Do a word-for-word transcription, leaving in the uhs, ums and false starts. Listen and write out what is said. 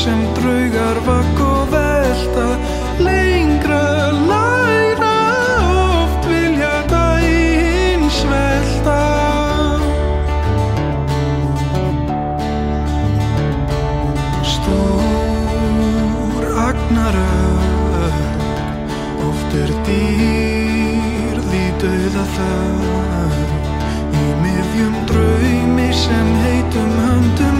sem draugar vagg og velta lengra læra oft vilja daginn svelta Stór agnarök oft er dýrð í dauða þögn í miðjum draumi sem heitum höndum